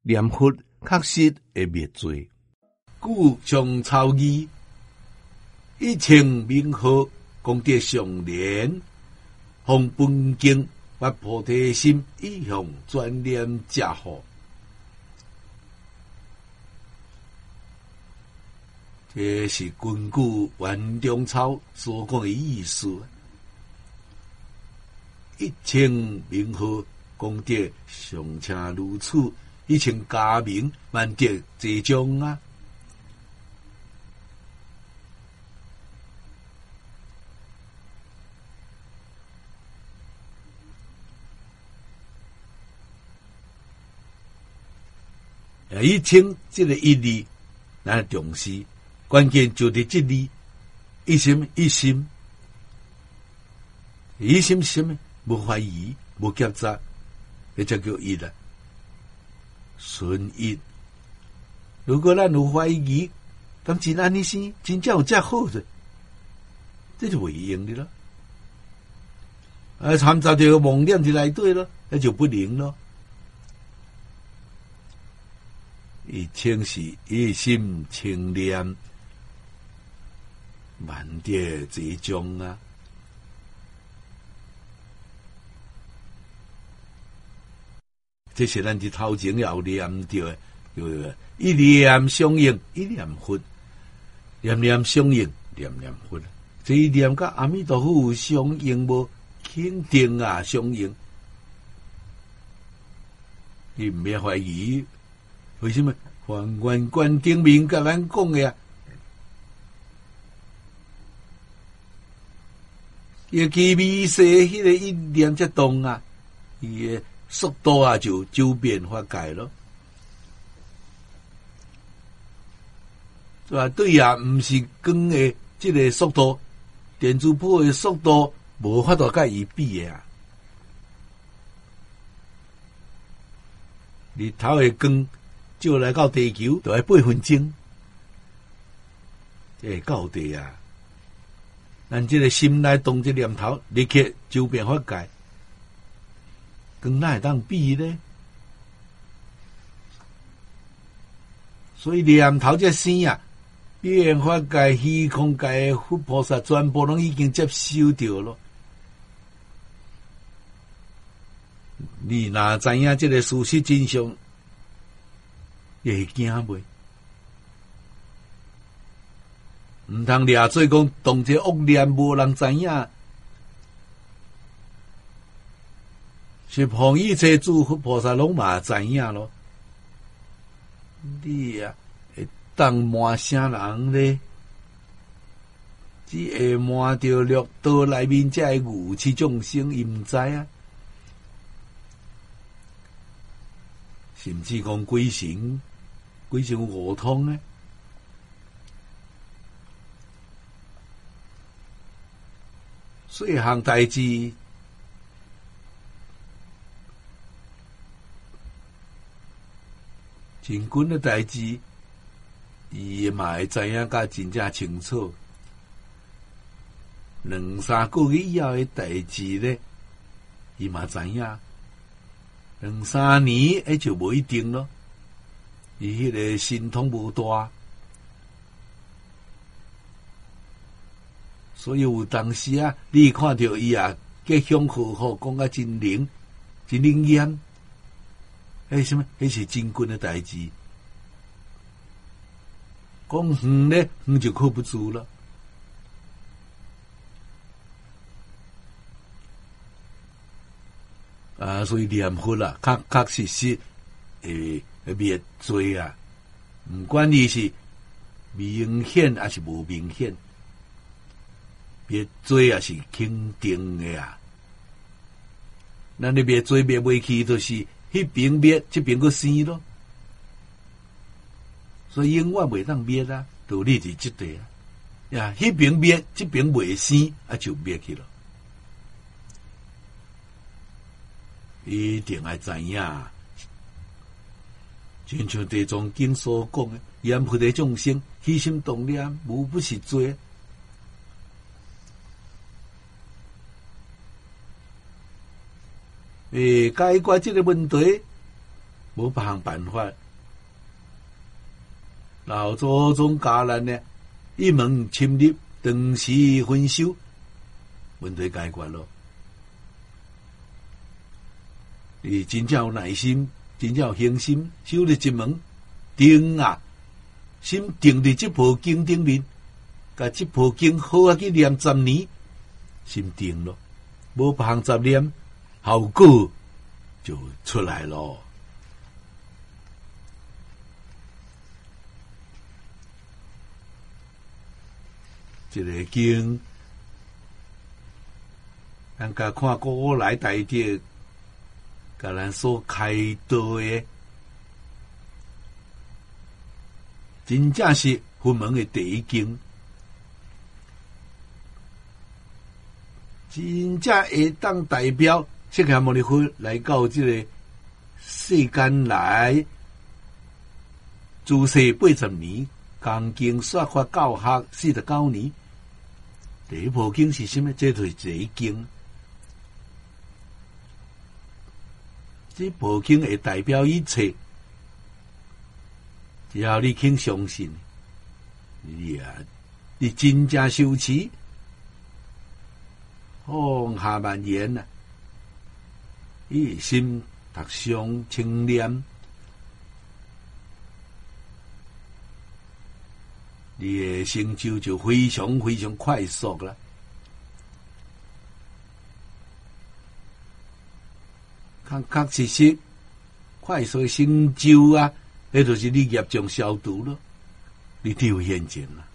念佛确实会灭罪。故上草义，一称名号，功德相连，奉本经发菩提心，以向专念加护。这是根据袁中草所讲的意思。一称名号，功德尚且如此，一称家名，万德济彰啊！一称这个一字，咱重视，关键就在这里，一心一心，一心什么？无怀疑，无夹杂，那才叫一啦。纯一。如果咱有怀疑，咁真安尼生，真正有这好的，这就袂用的咯。掺杂着妄念就来对咯，那就不灵咯。一称是一心清念，万德济彰啊！这是咱伫头前要念着的，对一念相应，一念佛；念念相应，念念佛。这一念甲阿弥陀佛相应无？肯定啊，相应。你唔要怀疑。为什么还原观顶面甲咱讲的啊？伊基微细迄个一念则动啊，伊的速度啊就周变化界咯，对吧？对啊，毋是光的即个速度，电磁波的速度无法度甲伊比的啊。日头的光照来到地球，就要8分钟，这到地啊！咱这个心内动这念头，立刻周变法界，跟哪会当比呢？所以念头这生啊，变法界、虚空界的佛菩萨全部拢已经接收到了。你若知影这个事实真相，会惊袂？毋通掠做讲动这恶念，无人知影。是奉一切诸佛菩萨拢嘛知影咯。你啊，会当骂啥人咧？只会骂着六道内面这个愚痴众生，伊毋知啊。甚至讲鬼神无通呢？细项代志，真紧的代志，伊嘛会知影甲真正清楚。2-3个月以后的代志咧，伊嘛知影。2-3年，那就无一定咯。伊迄个神通无大，所以有当时啊，你看到伊啊，吉祥和好，讲啊真灵，真灵验。迄什么？迄是真紧的代志。讲远咧，远就靠不住了。啊，所以念佛啦，确实会灭罪啊！毋管你是明显还是无明显，灭罪也是肯定的啊。咱你灭罪灭袂去，就是迄边灭，这边个生咯。所以永远袂当灭啊，道理是这个啊。呀，迄边灭，这边袂生，啊就灭去了。一定要知影，亲像地藏经所讲的，阎浮提众生起心动念，无不是罪。解决这个问题， 无别项办法。老祖宗教咱呢，一门深入，长时分修，问题解决咯。你真正有耐心，真正有恒心，修了一门定啊，心定伫这部经顶面，甲这部经好啊去念10年，心定咯，无别项杂念，效果就出来咯。这个经，咱甲看古来大德，甲咱所开导的，真正是佛门的第一经，真正会当代表释迦牟尼佛来到这个世间来，自世80年，讲经说法教学49年。第一部经是什么？这就是第一经。这部经会代表一切，只要你肯相信，你真正修持，放下万言啊，一心读诵清念，你的成就就非常非常快速了。确确实实快速的成就啊，那就是你业障消除了，你就有现前了。